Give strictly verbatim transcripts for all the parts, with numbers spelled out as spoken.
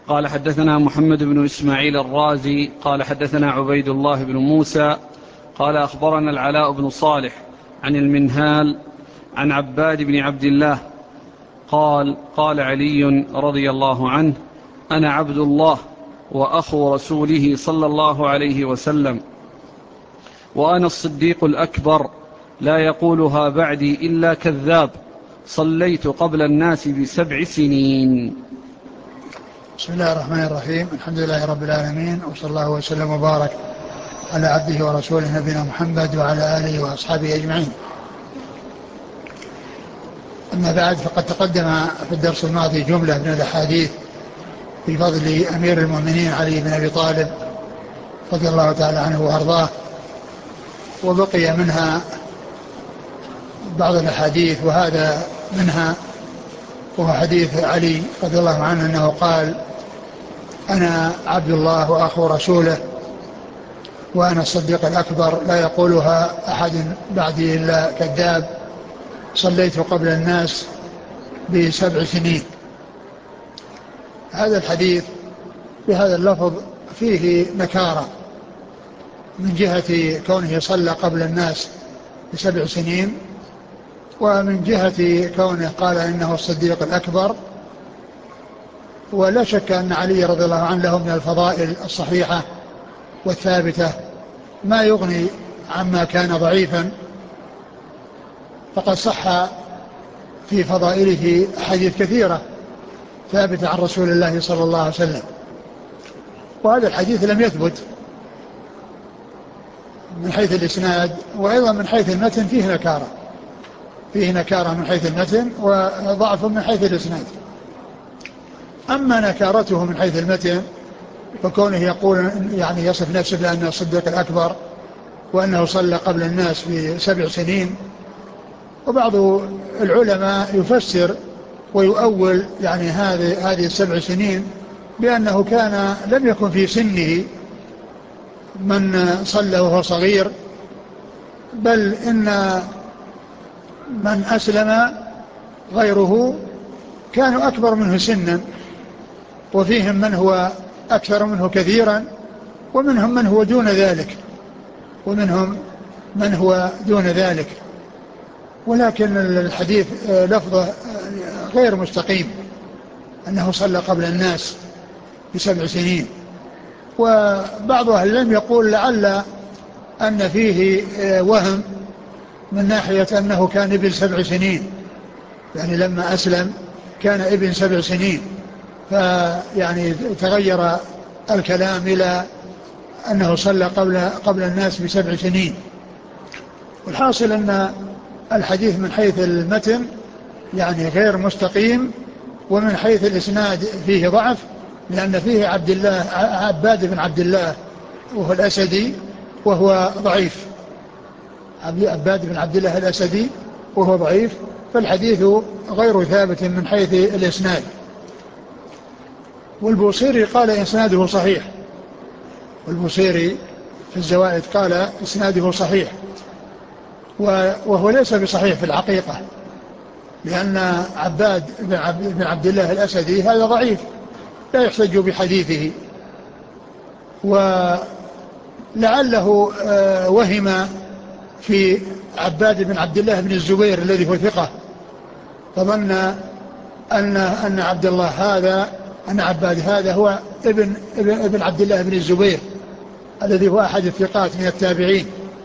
قال حدثنا محمد بن إسماعيل الرازي قال حدثنا عبيد الله بن موسى قال أخبرنا العلاء بن صالح عن المنهال عن عباد بن عبد الله قال قال علي رضي الله عنه: أنا عبد الله وأخو رسوله صلى الله عليه وسلم، وأنا الصديق الأكبر، لا يقولها بعدي إلا كذاب، صليت قبل الناس بسبع سنين. بسم الله الرحمن الرحيم. الحمد لله رب العالمين، وصلى الله وسلم وبارك على عبده ورسوله نبينا محمد وعلى آله وأصحابه أجمعين. أما بعد، فقد تقدم في الدرس الماضي جملة من الأحاديث في فضل أمير المؤمنين علي بن أبي طالب رضي الله تعالى عنه وأرضاه، وبقي منها بعض الأحاديث، وهذا منها، وهو حديث علي رضي الله عنه أنه قال: أنا عبد الله وأخو رسوله، وأنا الصديق الأكبر، لا يقولها أحد بعدي إلا كذاب، صليت قبل الناس بسبع سنين. هذا الحديث بهذا اللفظ فيه نكارة من جهة كونه صلى قبل الناس بسبع سنين، ومن جهة كونه قال إنه الصديق الأكبر. ولا شك أن علي رضي الله عنه له من الفضائل الصحيحة والثابتة ما يغني عما كان ضعيفا، فقد صح في فضائله حديث كثيرة ثابتة عن رسول الله صلى الله عليه وسلم، وهذا الحديث لم يثبت من حيث الإسناد، وأيضا من حيث المتن فيه نكارة فيه نكارة من حيث المتن، وضعف من حيث الإسناد. أما نكارته من حيث المتن فكونه يقول يعني يصف نفسه بأنه الصديق الأكبر وأنه صلى قبل الناس بسبع سنين، وبعض العلماء يفسر ويؤول يعني هذه هذه السبع سنين بأنه كان لم يكن في سنه من صلى وهو صغير، بل إن من أسلم غيره كانوا أكبر منه سنا، وفيهم من هو أكثر منه كثيرا، ومنهم من هو دون ذلك ومنهم من هو دون ذلك ولكن الحديث لفظه غير مستقيم، أنه صلى قبل الناس بسبع سنين. وبعض أهل العلم يقول لعل أن فيه وهم من ناحية أنه كان ابن سبع سنين، يعني لما أسلم كان ابن سبع سنين، فيعني تغير الكلام إلى أنه صلى قبل, قبل الناس بسبع سنين. والحاصل أن الحديث من حيث المتن يعني غير مستقيم، ومن حيث الإسناد فيه ضعف، لأن فيه عبد الله عباد بن عبد الله وهو الأسدي وهو ضعيف عباد بن عبد الله الأسدي وهو ضعيف، فالحديث غير ثابت من حيث الإسناد. والبوصيري قال إسناده صحيح، والبوصيري في الزوائد قال إسناده صحيح، وهو ليس بصحيح في الحقيقة، لأن عباد بن عبد الله الأسدي هذا ضعيف لا يحتج بحديثه، ولعله وهم في عباد بن عبد الله بن الزبير الذي هو ثقة، فظن أن أن عبد الله هذا أن عباد هذا هو ابن ابن, ابن عبد الله بن الزبير الذي هو أحد الثقات من التابعين،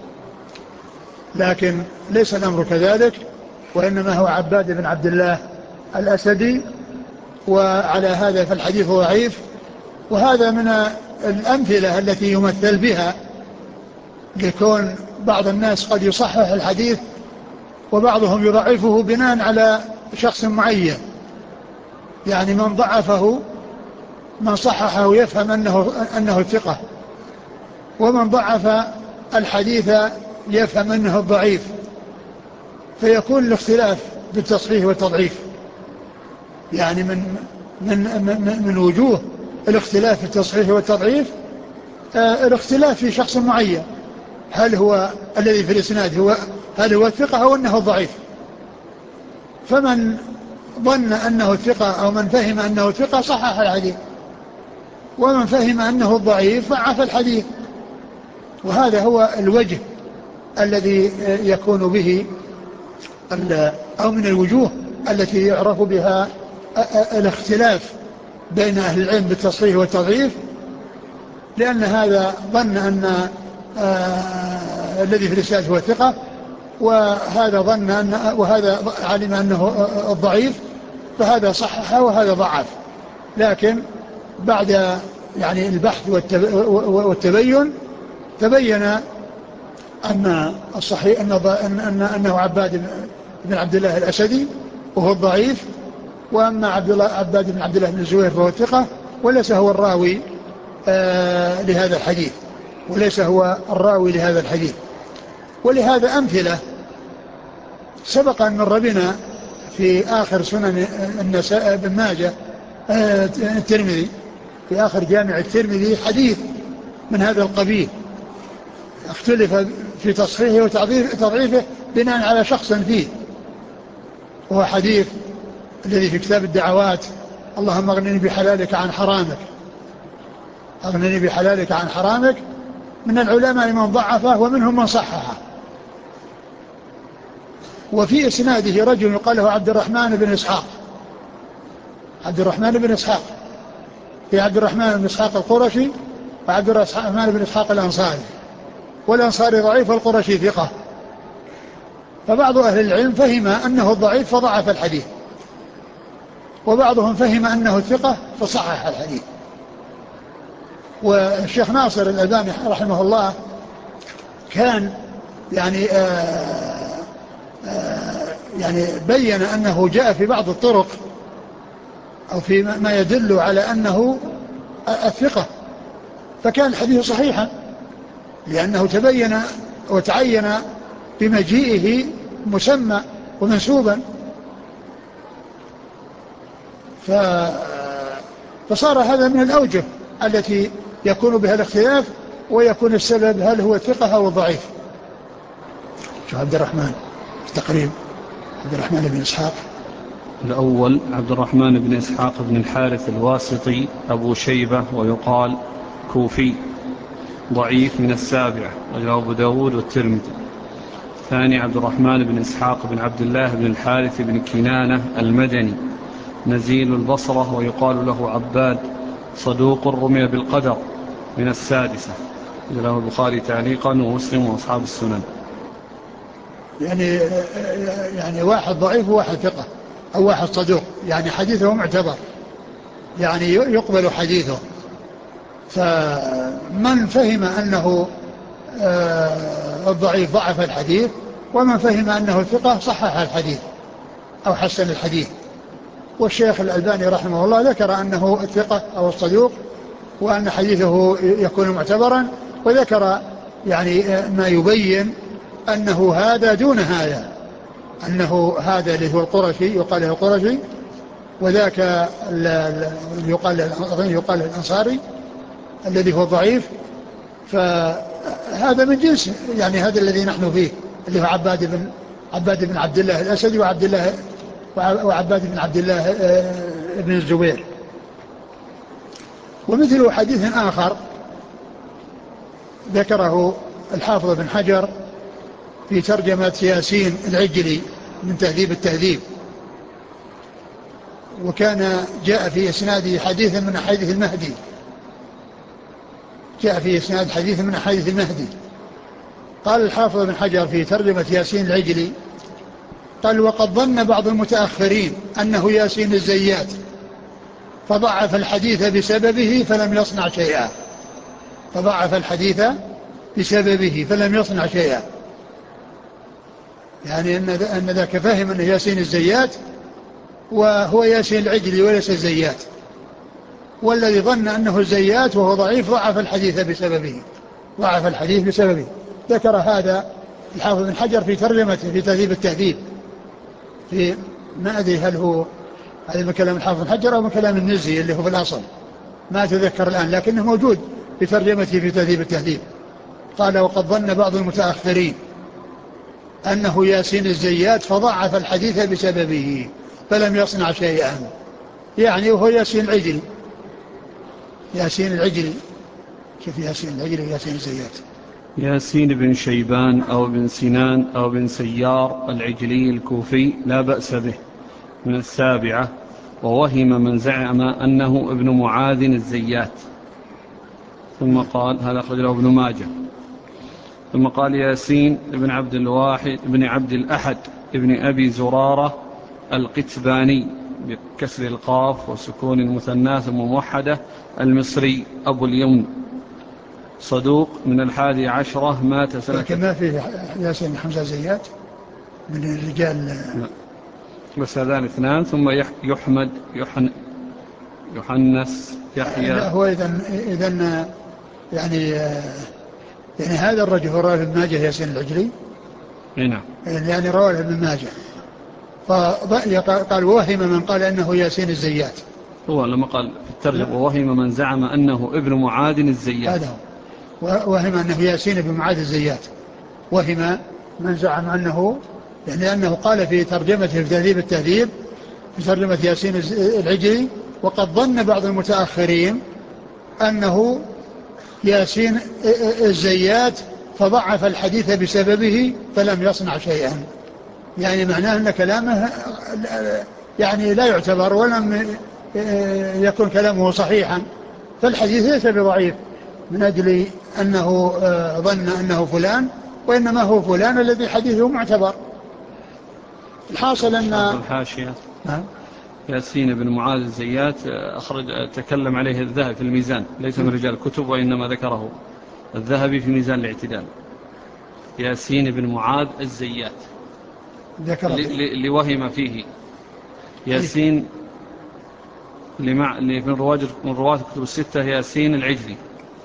لكن ليس الأمر كذلك، وإنما هو عباد بن عبد الله الأسدي، وعلى هذا فالحديث ضعيف. وهذا من الأمثلة التي يمثل بها لكون بعض الناس قد يصحح الحديث وبعضهم يضعفه بناء على شخص معين، يعني من ضعفه من صححه يفهم أنه, أنه الثقة، ومن ضعف الحديث يفهم أنه الضعيف، فيكون الاختلاف بالتصحيح والتضعيف، يعني من, من, من, من وجوه الاختلاف في التصحيح والتضعيف آه الاختلاف في شخص معين، هل هو الذي في الإسناد هو هل هو الثقة أو أنه الضعيف، فمن ظن أنه الثقة أو من فهم أنه الثقة صحح الحديث، ومن فهم أنه ضعيف ضعف الحديث. وهذا هو الوجه الذي يكون به أو من الوجوه التي يعرف بها الاختلاف بين أهل العلم بالتصحيح والتضعيف، لأن هذا ظن أن آه الذي في الإسناد هو ثقة، وهذا ظن أن وهذا علم أنه الضعيف، فهذا صحح وهذا ضعف. لكن بعد يعني البحث والتبين تبين أن الصحيح أن أن أنه عباد بن عبد الله الأسدي وهو الضعيف، وأما عبد الله عباد بن عبد الله بن الزبير فهو الثقة، وليس هو الراوي آه لهذا الحديث وليس هو الراوي لهذا الحديث. ولهذا أمثلة سبق أن مر بنا في آخر سنن النساء بن ماجه آه الترمذي، في آخر جامع الترمذي حديث من هذا القبيل اختلف في تصحيحه وتضعيفه بناء على شخص فيه، وهو حديث الذي في كتاب الدعوات: اللهم اغنني بحلالك عن حرامك، اغنني بحلالك عن حرامك. من العلماء من ضعفه ومنهم من صححه. وفي اسناده رجل يقال له عبد الرحمن بن إسحاق، عبد الرحمن بن إسحاق في عبد الرحمن بن إسحاق القرشي وعبد الرحمن بن إسحاق الأنصاري، والأنصاري ضعيف والقرشي ثقة. فبعض أهل العلم فهم أنه الضعيف فضعف الحديث، وبعضهم فهم أنه الثقة فصحح الحديث. والشيخ ناصر الألباني رحمه الله كان يعني آآ آآ يعني بين أنه جاء في بعض الطرق أو في ما يدل على أنه الثقة، فكان الحديث صحيحا لأنه تبين وتعين بمجيئه مسمى ومنسوبا، فصار هذا من الأوجه التي يكون بها الاختلاف، ويكون السبب هل هو ثقة أو ضعيف. شو عبد الرحمن تقريب عبد الرحمن بن إسحاق الأول عبد الرحمن بن إسحاق بن الحارث الواسطي أبو شيبة ويقال كوفي، ضعيف من السابعة، رجله أبو داود والترمذي. ثاني عبد الرحمن بن إسحاق بن عبد الله بن الحارث بن كنانة المدني، نزيل البصرة ويقال له عباد، صدوق رمي بالقدر، من السادسة، رجله البخاري تعليقا ومسلم وأصحاب السنن. يعني يعني واحد ضعيف وواحد ثقة أو واحد صدوق، يعني حديثه معتبر، يعني يقبل حديثه. فمن فهم أنه الضعيف ضعف الحديث، ومن فهم أنه ثقة صحح الحديث أو حسن الحديث. والشيخ الألباني رحمه الله ذكر أنه الثقة أو الصدوق، وأن حديثه يكون معتبرا، وذكر يعني ما يبين أنه هذا دون هذا، أنه هذا اللي هو القرشي يقال له القرشي، وذاك يقال يقال الأنصاري الذي هو ضعيف. فهذا من جنس يعني هذا الذي نحن فيه، اللي هو عباد بن عباد بن عبد الله الأسدي وعبد الله وعباد بن عبد الله بن الزبير. ومثل حديث آخر ذكره الحافظ بن حجر في ترجمة ياسين العجلي من تهذيب التهذيب، وكان جاء في إسناده حديث من أحاديث المهدي، جاء في إسناد حديث من أحاديث المهدي. قال الحافظ بن حجر في ترجمة ياسين العجلي، قال: وقد ظن بعض المتأخرين أنه ياسين الزيات فضعف الحديث بسببه فلم يصنع شيئا، فضعف الحديث بسببه فلم يصنع شيئا، يعني أن ذاك فهم أنه ياسين الزيات وهو ياسين العجلي وليس الزيات، والذي ظن أنه الزيات وهو ضعيف ضعف الحديث بسببه ضعف الحديث بسببه. ذكر هذا الحافظ بن حجر في ترجمته في تهذيب التهذيب، في ما أدري هل هو هذا من كلام الحافظ بن حجر أو من كلام النزي اللي هو في الأصل، ما أتذكر الآن، لكنه موجود في ترجمته في تهذيب التهذيب. قال: وقد ظن بعض المتأخرين أنه ياسين الزيات فضعف الحديث بسببه فلم يصنع شيئا، يعني وهو ياسين العجل. ياسين العجلي. كيف ياسين العجلي وياسين الزيات؟ ياسين بن شيبان أو بن سنان أو بن سيار العجلي الكوفي لا بأس به، من السابعة، ووهم من زعم أنه ابن معاذ الزيات. ثم قال هذا أخرج له ابن ماجه. ثم قال ياسين بن عبد الواحد بن عبد الأحد ابن أبي زرارة القتباني بكسر القاف وسكون المثنى ثم موحدة المصري أبو اليمن، صدوق من الحادي عشرة، مات سنة. لكن ما في ياسين حمزة زيات من الرجال. لا. بس هذان اثنان. ثم يحمد يحن يحنس يحيى. لا هو إذن إذن يعني يعني هذا الرجل هو رواه ابن ماجه ياسين العجلي. نعم. يعني رواه ابن ماجه. فقال وهم من قال انه ياسين الزيات. هو لما قال في الترجمة ووهم من زعم انه ابن معاذ الزيات، هذا هو وهم انه ياسين بن معاذ الزيات. وهم من زعم انه، يعني انه قال في ترجمته في تهذيب التهذيب في ترجمة ياسين العجلي وقد ظن بعض المتأخرين انه ياسين الزيات فضعف الحديث بسببه فلم يصنع شيئا. يعني معناه أن كلامه يعني لا يعتبر ولم يكن كلامه صحيحا، فالحديث ليس بضعيف من أجل أنه ظن أنه فلان، وإنما هو فلان الذي حديثه معتبر. الحاصل أن الحاشية ياسين بن معاذ الزيات أخرج تكلم عليه الذهبي في الميزان، ليس من رجال الكتب وإنما ذكره الذهبي في ميزان الاعتدال. ياسين بن معاذ الزيات اللي وهم فيه ياسين لمع... من رواة من رواة الكتب الستة ياسين العجلي.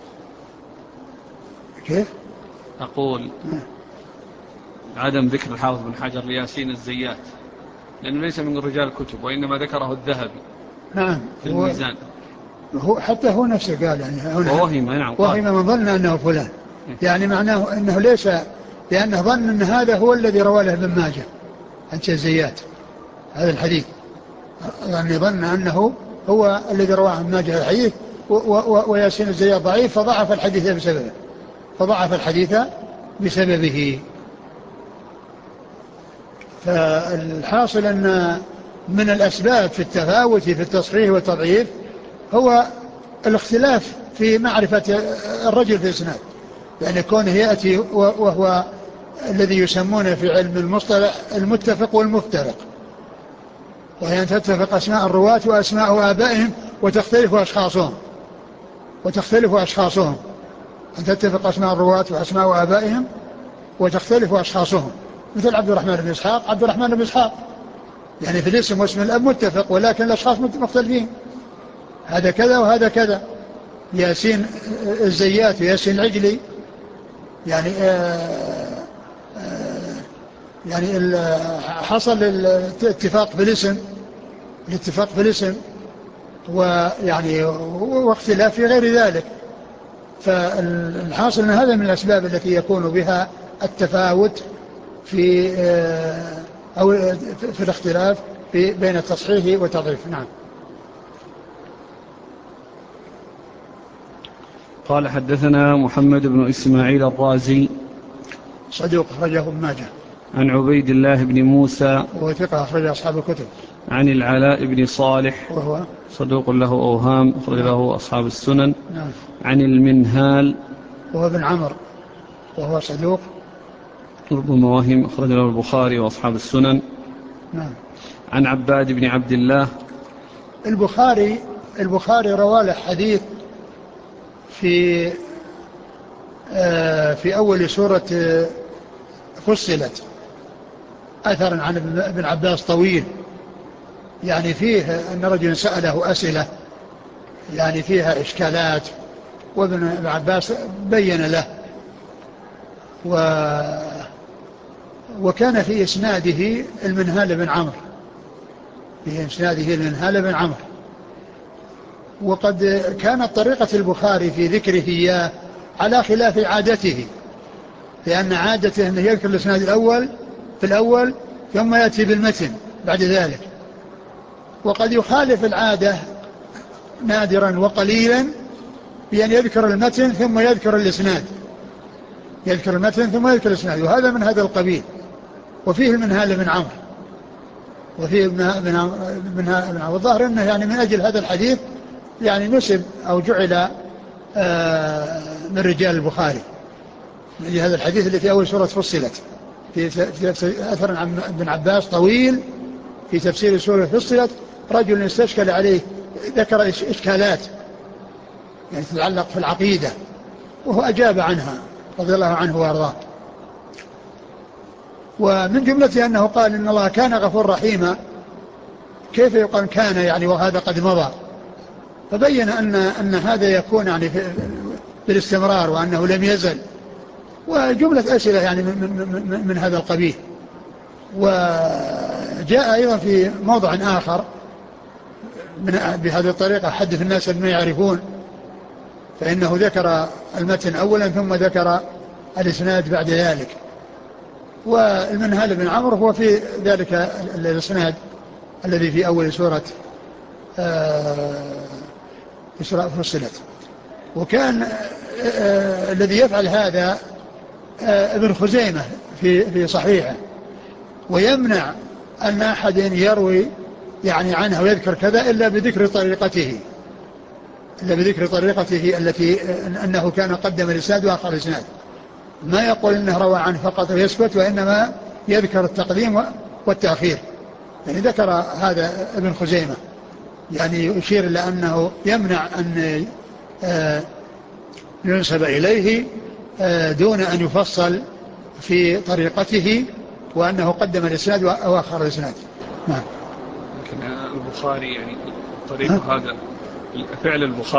كيف؟ أقول عدم ذكر الحافظ بن حجر لياسين الزيات لأنه ليس من رجال الكتب وإنما ذكره الذهبي. نعم في الميزان. هو حتى هو نفسه قال يعني ووهم نعم وهم من ظن أنه فلان، يعني معناه أنه ليس، لأنه ظن أن هذا هو الذي رواه له ابن ماجه عن الزيات هذا الحديث، يعني ظن أنه هو الذي رواه ابن ماجه الحديث وياسين الزيات ضعيف فضعف الحديث بسببه فضعف الحديث بسببه. فالحاصل أن من الأسباب في التفاوت في التصحيح والتضعيف هو الاختلاف في معرفة الرجل في الإسناد، يعني كونه يأتي وهو الذي يسمونه في علم المصطلح المتفق والمفترق، وهي أن تتفق أسماء الرواة وأسماء آبائهم وتختلف أشخاصهم وتختلف أشخاصهم أن تتفق أسماء الرواة وأسماء آبائهم وتختلف أشخاصهم، مثل عبد الرحمن بن إسحاق عبد الرحمن بن إسحاق، يعني في الاسم واسم الأب متفق ولكن الأشخاص مختلفين، هذا كذا وهذا كذا. ياسين الزيات وياسين العجلي يعني آآ آآ يعني حصل الاتفاق في الاسم الاتفاق في الاسم ويعني واختلاف في غير ذلك. فالحاصل ان هذا من الاسباب التي يكون بها التفاوت في او في الاختلاف في بين التصحيح والتضعيف. نعم. قال حدثنا محمد بن إسماعيل الرازي صدوق أخرجه ابن ماجه. عن عبيد الله بن موسى وهو ثقة أخرج أصحاب الكتب. عن العلاء بن صالح وهو صدوق له أوهام أخرج له أصحاب السنن. نعم. عن المنهال وهو ابن عمرو وهو صدوق ربما وهم أخرج له البخاري وأصحاب السنن. نعم. عن عباد بن عبد الله البخاري البخاري روى له حديث في آه في أول سورة آه فصلت أثرا عن ابن عباس طويل، يعني فيه أن رجل سأله أسئلة يعني فيها إشكالات وابن عباس بين له، و وكان في إسناده المنهال بن عمرو في إسناده المنهال بن عمرو وقد كانت طريقة البخاري في ذكره إياه على خلاف عادته، لأن عادته أنه يذكر الإسناد الأول في الأول ثم يأتي بالمتن بعد ذلك، وقد يخالف العادة نادرا وقليلا بأن يذكر المتن ثم يذكر الإسناد، يذكر المتن ثم يذكر الإسناد، وهذا من هذا القبيل. وفيه المنهال بن عمرو، وفيه من من والظاهر أنه يعني من أجل هذا الحديث يعني نسب أو جعل من رجال البخاري، من أجل هذا الحديث اللي في أول سورة فصلت، في, في أثر عن ابن عباس طويل في تفسير سورة فصلت، رجل استشكل عليه ذكر إشكالات يعني تتعلق في العقيدة وهو أجاب عنها رضي الله عنه وارضاه. ومن جملته أنه قال إن الله كان غفور رحيما، كيف يقال كان يعني وهذا قد مضى؟ فبين أن, أن هذا يكون يعني بالاستمرار وأنه لم يزل، وجملة أسئلة يعني من, من, من, من هذا القبيل. وجاء أيضا في موضع آخر بهذه الطريقة: حدث الناس بما يعرفون، فإنه ذكر المتن أولا ثم ذكر الإسناد بعد ذلك. والمنهال بن عمرو هو في ذلك الإسناد الذي في أول سورة إسراء فصلت. وكان آه الذي يفعل هذا آه ابن خزيمة في في صحيحه، ويمنع أن أحد يروي يعني عنه ويذكر كذا إلا بذكر طريقته، إلا بذكر طريقته التي أنه كان قدم الإسناد وآخر الإسناد، ما يقول إنه روى عنه فقط ويسكت، وإنما يذكر التقديم والتأخير. يعني ذكر هذا ابن خزيمة، يعني يشير إلى أنه يمنع أن ينسب إليه دون أن يفصل في طريقته، وأنه قدم الإسناد وآخر الإسناد. نعم. لكن البخاري يعني طريقه هذا فعل البخاري